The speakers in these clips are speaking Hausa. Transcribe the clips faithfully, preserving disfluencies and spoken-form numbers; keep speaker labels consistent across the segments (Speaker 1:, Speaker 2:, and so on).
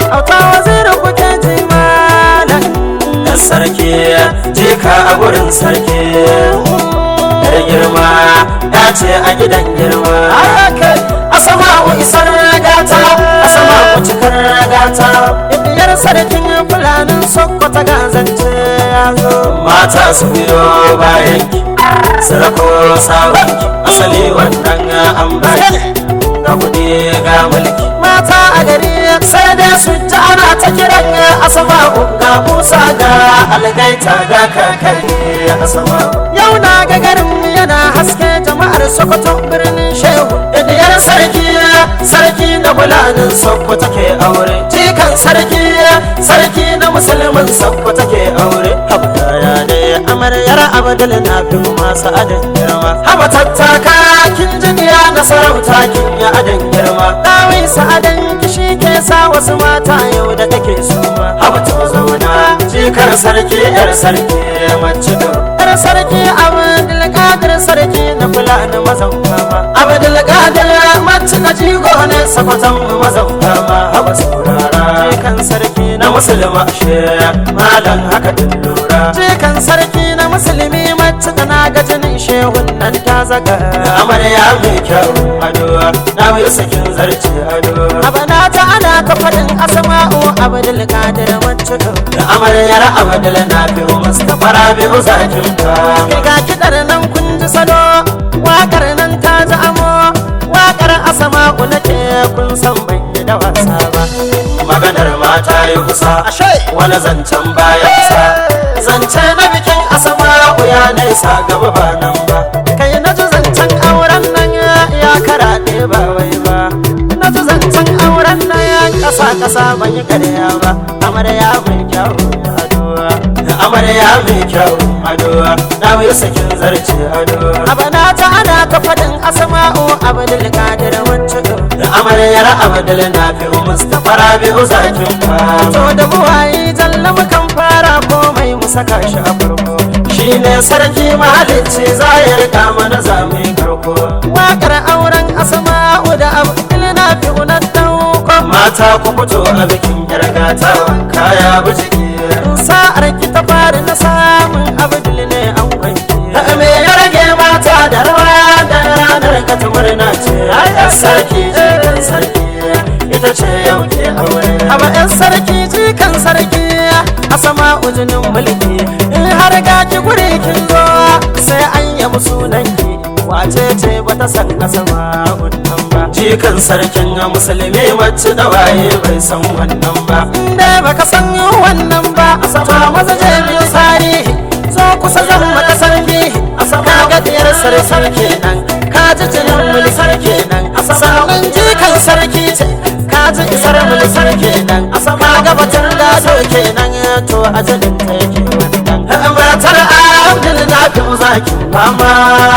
Speaker 1: auta waziri kuke ji malam
Speaker 2: sarki jika a gurin sarki yar girma ya ce a gidan girma
Speaker 1: Asma'u isar gata Asma'u cikar gata ibiyar sarkin fulanin Sokoto gazance ya zo
Speaker 2: mata su biyo bayan ki sarko sabon ki asali wannan an baki ga kudi ga mulki
Speaker 1: mata a gari sai dai su ji ana ta kiran Asma'u ga Musa ga algaita ga kakari Asma'u yau na ga garin yana haske jama'ar Sokoto birnin Shehu idiyar sarki sarki na fulanin Sokoto ke aure jikan sarki sarki na musulmin Sokoto ke aure habdaya ne amaryar Abdul na fi masu adin girma haba tattaka kin jiya na sarauta kin ya adin girma dawi sa'adan kishi ke sa wasu mata yau da take so ma
Speaker 2: haba to zauna jikar sarki yar sarki mace da
Speaker 1: yar sarki Abdul Qadir sarki na fulani mazauka ma Abdul Qadir mace na jigo ne sakwatan mazauka ma
Speaker 2: haba saurara
Speaker 1: jikan sarki
Speaker 2: na musulma she malan haka din lura
Speaker 1: jikan sarki na musulmi mace tana ga jinin shehun nan ta zaga
Speaker 2: amarya mai kyau ado na wai sakin zarce ado
Speaker 1: abana ta ana ka fadin Asma'u Abdul Qadir mace
Speaker 2: da amaryar Abdul na fi Mustafa Rabi'u zakin ka
Speaker 1: ga kidar nan kun ji salo wakar nan ta ji amo wakar Asma'u nake kun san ban yi da wasa ba
Speaker 2: maganar mata yi kusa wani zancen baya kusa
Speaker 1: zance na bikin Asma'u ya nesa gaba ba nan ba kai na ji zancen auren nan ya karaɗe ba wai ba na ji zancen auren nan ya kasa kasa ban yi karya ba amarya mai kyau adowa
Speaker 2: amarya mai kyau adowa na wai sakin zarce adowa
Speaker 1: abana ta ana ka faɗin Asma'u Abdul Qadir wacce
Speaker 2: da amaryar Abdul na fi Mustafa Rabi'u zakin ka
Speaker 1: to da buwayi jalla mukan fara komai mu saka shi a farko
Speaker 2: shine sarki mahalicci za ya rika mana zamai karko
Speaker 1: wakar auren Asma'u da Abdul na fi unan dauko
Speaker 2: mata ku fito a bikin yargata kaya bujiki
Speaker 1: sa'ar ki ta fari na samun Abdul ne an kwanki
Speaker 2: me ya rage mata da rawa da ranar ka ta murna ce ai sarki jikan sarki ita ce yau ke aure
Speaker 1: aba yan sarki jikan sarki Asma'u jinin mulki in har ga ki gure kin zo sai an yabi sunanki wace ce bata san Asma'u nan ba
Speaker 2: jikan sarkin musulmi mace da waye bai san wannan ba
Speaker 1: inda baka san wannan ba to maza je biyu tarihi zo kusa zan maka sarki ka ga diyar sarki nan ka ji jinin mulki sarki nan sannan jikan sarki ce ka ji isar mulki sarki nan ka ga batun gado kenan to ajalin ta yake wannan
Speaker 2: matar Abdul na fi zakin fama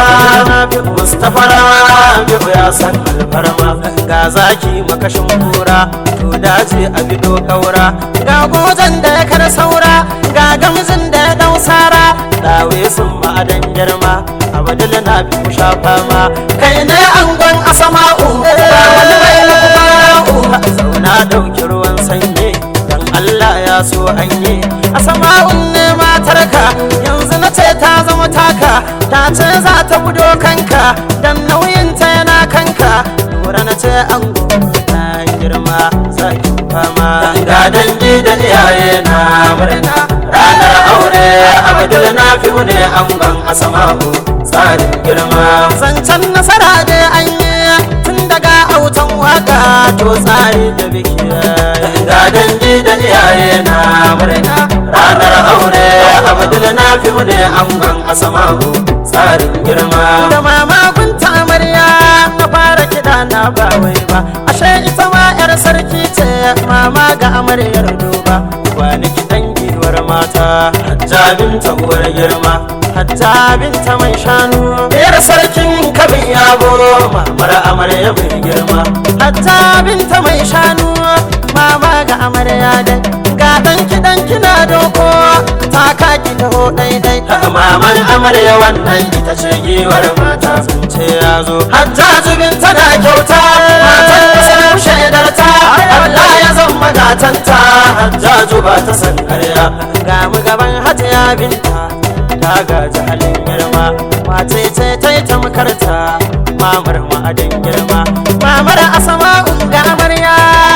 Speaker 2: Mustafa Rabi'u ya san alfarma
Speaker 1: ga zaki makashin kura to daji a bido kaura ga gojan da ya kar saura ga gamzin da ya dau sara dawe sun ma'adan girma Abdul na fi shafa ma kai ne angon Asma'u ba wani bai kuma zauna dauki ruwan sanyi dan Allah ya so an yi Asma'u ne matarka yanzu na ce ta zama taka ta ce za ta gudo kanka dan nauyin ta yana kanka lura na ce ango na girma zaki fama
Speaker 2: ga dangi da iyaye na murna ranar aure Abdul na fi ne angon Asma'u tsarin girma
Speaker 1: zancen nasara dai an yi tun daga autan waka to tsari da biki
Speaker 2: ga dangi da iyaye na murna ranar aure Abdul na fi ne angon Asma'u tsarin girma
Speaker 1: da mama gunta amarya na fara kiɗa na ba wai ba ashe ita ma yar sarki ce mama ga amaryar duba wani kiɗan giwar mata
Speaker 2: hajjabin ta uwar girma
Speaker 1: hajjabin ta mai shanu
Speaker 2: yar sarkin kabin yabo mamar amarya mai girma
Speaker 1: hajjabin ta mai shanu mama ga amarya dai ga dan kiɗan kina doko ta kaki taho daidai
Speaker 2: maman amarya wannan ita ce giwar mata sun ce ya zo
Speaker 1: hajjabin tana kyauta matan da sun shaidar ta Allah ya zama ga
Speaker 2: gatanta Hajjaju ba ta san ƙarya.
Speaker 1: ga mu gaban hajiya binta ta gaji halin girma mace ce ta yi tamkarta mamar ma'adin girma mamar Asma'u ga amarya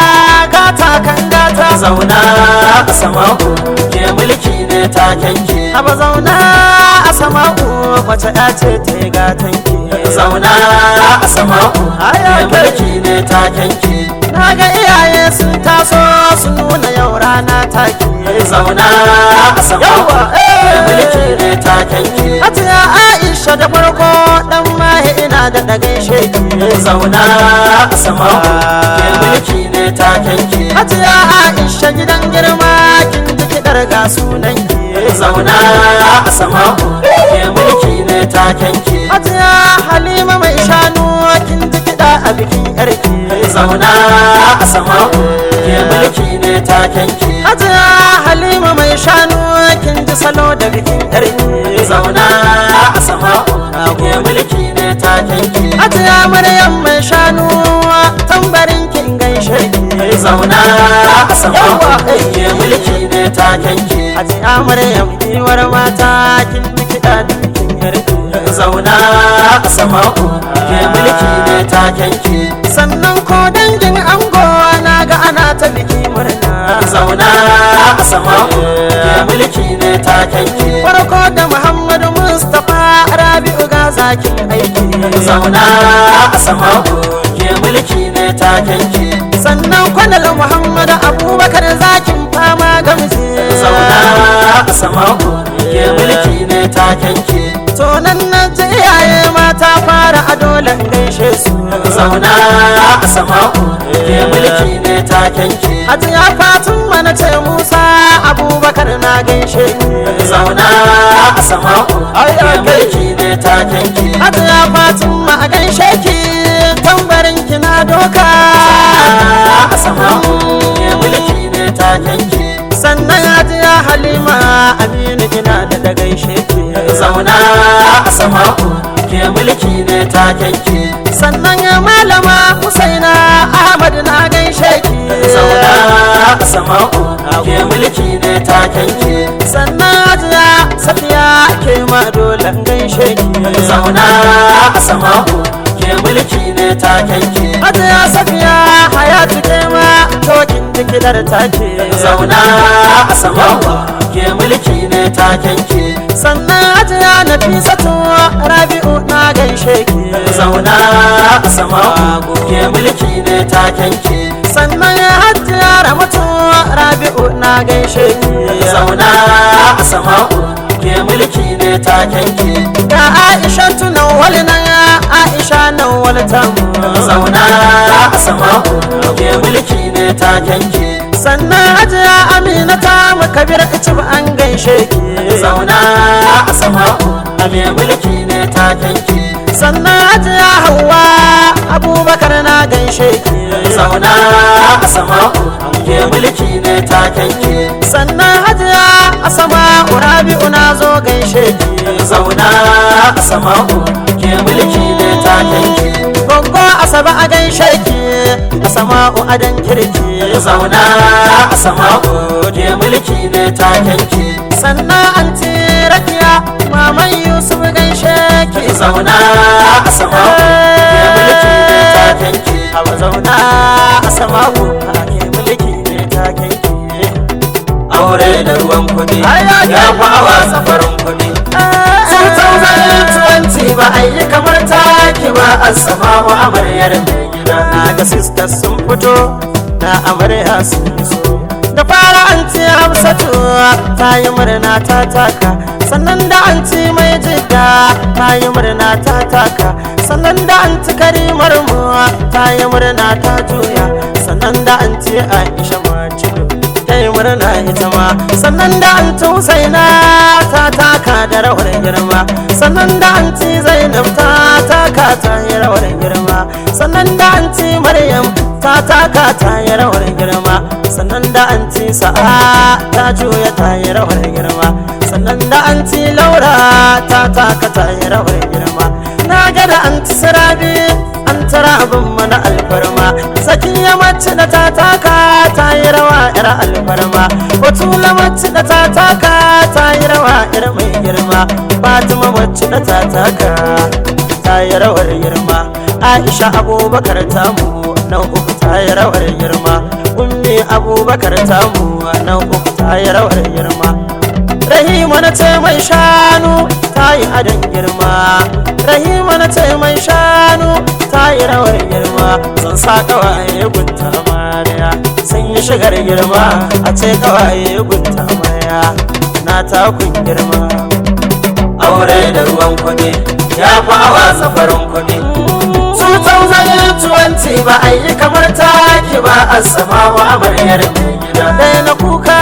Speaker 1: gata kan gata
Speaker 2: zauna Asma'u ke mulki ne takenki.
Speaker 1: haba zauna Asma'u mace ya ce ta yi gatanki
Speaker 2: zauna Asma'u ke mulki ne takenki.
Speaker 1: na ga iyaye sun taso sun nuna yau rana take
Speaker 2: zauna Asma'u ke mulki ne takenki.
Speaker 1: hajiya Aisha da farko dan mahi ina da da gaishe ki
Speaker 2: zauna Asma'u ke mulki ne takenki.
Speaker 1: hajiya Aisha gidan girma kin ji kidar ga sunan ki
Speaker 2: zauna Asma'u ke mulki ne takenki.
Speaker 1: hajiya Halima mai shanu kin ji kida a bikin yarki
Speaker 2: zauna Asma'u ke mulki ne takenki.
Speaker 1: hajiya Halima mai shanu kin ji salo da bikin yarki
Speaker 2: zauna Asma'u ke mulki ne takenki.
Speaker 1: hajiya Maryam mai shanu tambarin kin gaishe ki
Speaker 2: zauna Asma'u ke mulki ne takenki.
Speaker 1: hajiya Maryam diwar mata kin ji kida da bikin yarki
Speaker 2: zauna Asma'u ke mulki ne takenki.
Speaker 1: sannan ko dangin ango na ga ana ta biki murna
Speaker 2: zauna Asma'u ke mulki ne takenki.
Speaker 1: farko da Muhammadu Mustapha Rabi'u ga zakin aiki
Speaker 2: zauna Asma'u ke mulki ne takenki.
Speaker 1: sannan kwanal Muhammadu Abubakar zakin fama gamji
Speaker 2: zauna Asma'u ke mulki ne takenki.
Speaker 1: to nan na ji iyaye mata fara a dole gaishe su
Speaker 2: zauna Asma'u ke mulki ne takenki.
Speaker 1: hajiya Fatima na ce Musa Abubakar na gaishe ki
Speaker 2: zauna Asma'u ke mulki ne takenki.
Speaker 1: hajiya Fatima a gaishe ki tambarin ki na doka
Speaker 2: Asma'u ke mulki ne takenki.
Speaker 1: sannan hajiya Halima Aminu ina da da gaishe ki
Speaker 2: zauna Asma'u ke mulki ne takenki.
Speaker 1: sannan ya malama Husaina Ahmad na gaishe ki
Speaker 2: zauna Asma'u ke mulki ne takenki.
Speaker 1: sannan hajiya Safiya ke ma dole gaishe ki
Speaker 2: zauna Asma'u ke mulki ne takenki.
Speaker 1: hajiya Safiya Hayatu ke ma tokin jikidar take
Speaker 2: zauna Asma'u ke mulki ne takenki.
Speaker 1: sannan hajiya Nafisatu Rabi'u na gaishe ki
Speaker 2: zauna Asma'u ke mulki ne takenki.
Speaker 1: sannan hajiya Ramatu Rabi'u na gaishe ki
Speaker 2: zauna Asma'u ke mulki ne takenki.
Speaker 1: ga Aisha tunan wali nan Aisha nan wali tamu
Speaker 2: zauna Asma'u ke mulki ne takenki.
Speaker 1: sannan hajiya Amina ta mu Kabir Icib an gaishe ki
Speaker 2: zauna Asma'u ke mulki ne takenki.
Speaker 1: sannan hajiya Hauwa Abubakar na gaishe ki
Speaker 2: zauna Asma'u ke mulki ne takenki.
Speaker 1: sannan hajiya Asma'u Rabi'u na zo gaishe ki
Speaker 2: zauna Asma'u ke mulki ne takenki.
Speaker 1: Goggo Asabe a gaishe ki Asma'u adan kirki
Speaker 2: zauna Asma'u ke mulki ne takenki.
Speaker 1: sannan anti Rakiya maman Yusuf gaishe ki
Speaker 2: zauna Asma'u ke mulki ne takenki.
Speaker 1: Haba zauna Asma'u ke mulki ne takenki
Speaker 2: aure da ruwan kudi ya fawa safarin kudi.
Speaker 1: twenty ba a yi kamar taki ba Asma'u amaryar mai gida na ga sisters sun fito na amarya sun so da fara anti Hafsatu ta yi murna ta taka sannan da anti mai jidda ta yi murna ta taka sannan da anti Karimar mu ta yi murna ta juya sannan da anti Aisha Macido ta yi murna ita ma sannan da anti Husaina ta taka da rawar girma sannan da anti Zainab ta taka ta yi rawar girma sannan da anti Maryam ta taka ta yi rawar girma sannan da anti Sa'a ta juya ta yi rawar girma sannan da anti Laura ta taka ta yi rawar girma na ga da anti Sirabi an tara abin mana alfarma sakin ya mace da ta taka ta yi rawa yar alfarma, Batula mace da ta taka ta yi rawa yar mai girma, Fatima mace da ta taka ta yi rawar girma, Aisha Abubakar tamu nan uku ta yi rawar girma, Ummi Abubakar tamu nan uku ta yi rawar girma, Rahima na ce mai shanu ta yi adon girma, Rahima na ce mai shanu ta yi rawar girma, sun sa kawaye gunta amarya sun yi shigar girma, a ce kawaye gunta amarya na takun girma.
Speaker 2: Aure da ruwan kuɗi ya fi awa safarin kuɗi.
Speaker 1: dubu biyu da ashirin ba a yi kamar taki ba, a sama wa amaryar mai gida. Daina kuka,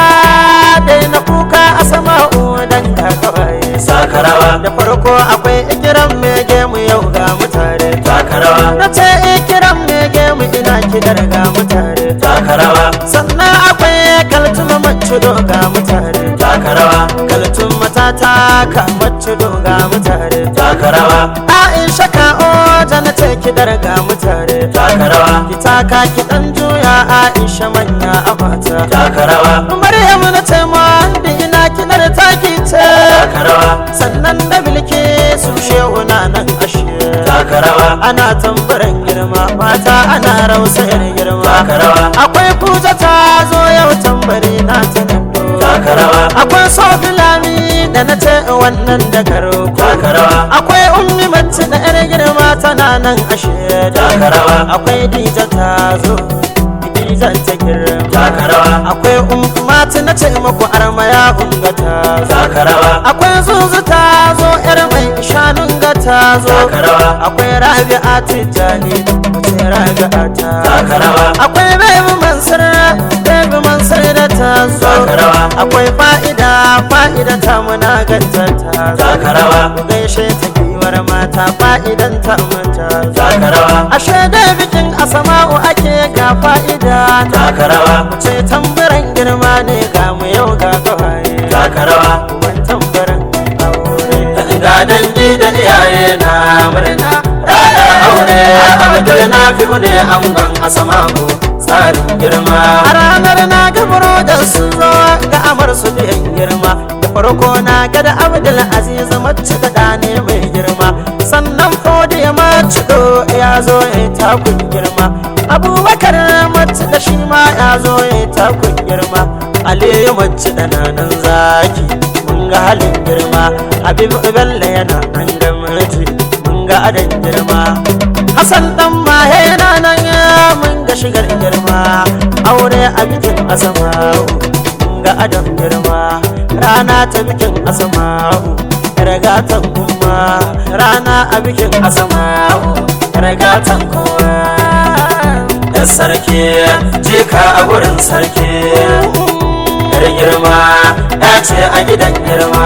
Speaker 1: daina kuka a sama udan kakawaye.
Speaker 2: Sakarawa
Speaker 1: da farko akwai ikiran mege mu yau ga mutare.
Speaker 2: Takarawa
Speaker 1: na ce ikiran mege mu ina kidar ga mutare.
Speaker 2: Takarawa
Speaker 1: sannan akwai kaltun macido ga mutare.
Speaker 2: Takarawa
Speaker 1: kaltun matata ka macido ga mutare.
Speaker 2: Takarawa
Speaker 1: Aisha ka oja na ce kidar ga mutare.
Speaker 2: Takarawa
Speaker 1: ki taka ki dan juya Aisha manya a mata.
Speaker 2: Takarawa
Speaker 1: Maryam na ce ma da ina kidar taki ce.
Speaker 2: Takarawa
Speaker 1: sannan da bilke su shehu na nan ashe.
Speaker 2: Takarawa
Speaker 1: ana tambaran girma mata ana rausayar girma.
Speaker 2: Takarawa
Speaker 1: akwai kuja ta zo yau tambari na ta nan.
Speaker 2: Takarawa
Speaker 1: akwai sofilami da na ce wannan da karo.
Speaker 2: Takarawa
Speaker 1: akwai ummi mace da yar girma tana nan ashe.
Speaker 2: Takarawa
Speaker 1: akwai dija ta zo dijan ta girma.
Speaker 2: Takarawa
Speaker 1: akwai ummi mata na ce muku armaya unga ta zo.
Speaker 2: Takarawa
Speaker 1: akwai zuzu ta zo yar mai shanun ga ta zo.
Speaker 2: Takarawa
Speaker 1: akwai rabi'a tijjani mace rabi'a ta.
Speaker 2: Takarawa
Speaker 1: akwai baby mansur baby mansur da ta zo.
Speaker 2: Takarawa
Speaker 1: akwai fa'ida fa'ida ta muna ganta ta zo.
Speaker 2: Takarawa
Speaker 1: ku gaishe ta giwar mata fa'idan ta mata.
Speaker 2: Takarawa
Speaker 1: ashe da bikin asama'u ake ga fa'ida.
Speaker 2: Takarawa
Speaker 1: ce tambaran girma ne ga mu yau ga gawaye.
Speaker 2: Takarawa
Speaker 1: ban tambaran aure.
Speaker 2: ga dangi da iyaye na murna ranar aure Abdul Nafi'u ne angon Asma'u tsarin girma.
Speaker 1: a ranar na ga da sun zo ga amar su da yan girma. da farko na ga da Abdul Aziz mace da ɗane mai girma. sannan fodi ya mace do ya zo ya takun girma. Abubakar mace da shi ma ya zo ya takun girma. Aliyu mace da nanan zaki mun ga halin girma. Habib Bello yana nan da mace mun ga adan girma. Hassan dan mahe yana nan mun ga shigar girma. aure a bikin Asma'u mun ga adan girma. rana ta bikin Asma'u ragatan umma. rana a bikin Asma'u ragatan kowa.
Speaker 2: da sarki jika a gurin sarki yar girma ya ce a gidan girma.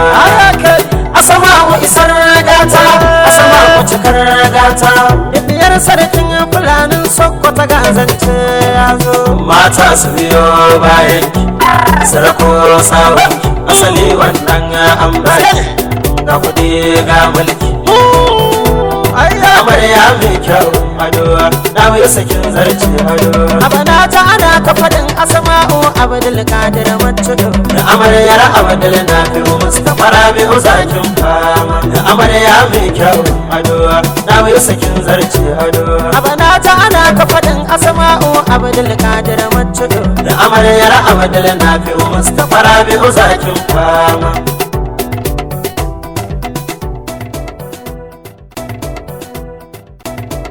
Speaker 1: Asma'u isar ragata, Asma'u cikar ragata. Biyar sarkin fulanin Sokoto ga zance ya zo.
Speaker 2: mata su biyo bayan ki sarko sabon ki asali wannan an baki ga kuɗi ga mulki. amarya mai kyau ado na mai sakin zarce ado.
Speaker 1: Abana ta ana ka faɗin Asma'u Abdul Qadir Macido.
Speaker 2: amaryar Abdul Nafi'u Mustapha Rabi'u zakin fama. amarya mai kyau ado na mai sakin zarce ado.
Speaker 1: Abana ta ana ka faɗin Asma'u Abdul Qadir Macido.
Speaker 2: amaryar Abdul Nafi'u Mustapha Rabi'u zakin fama.